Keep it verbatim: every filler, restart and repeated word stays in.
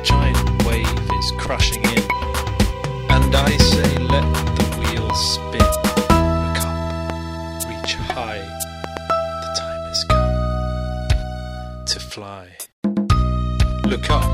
giant wave is crashing in, and I say let the wheels spin. Look up, reach high, the time has come to fly. Look up,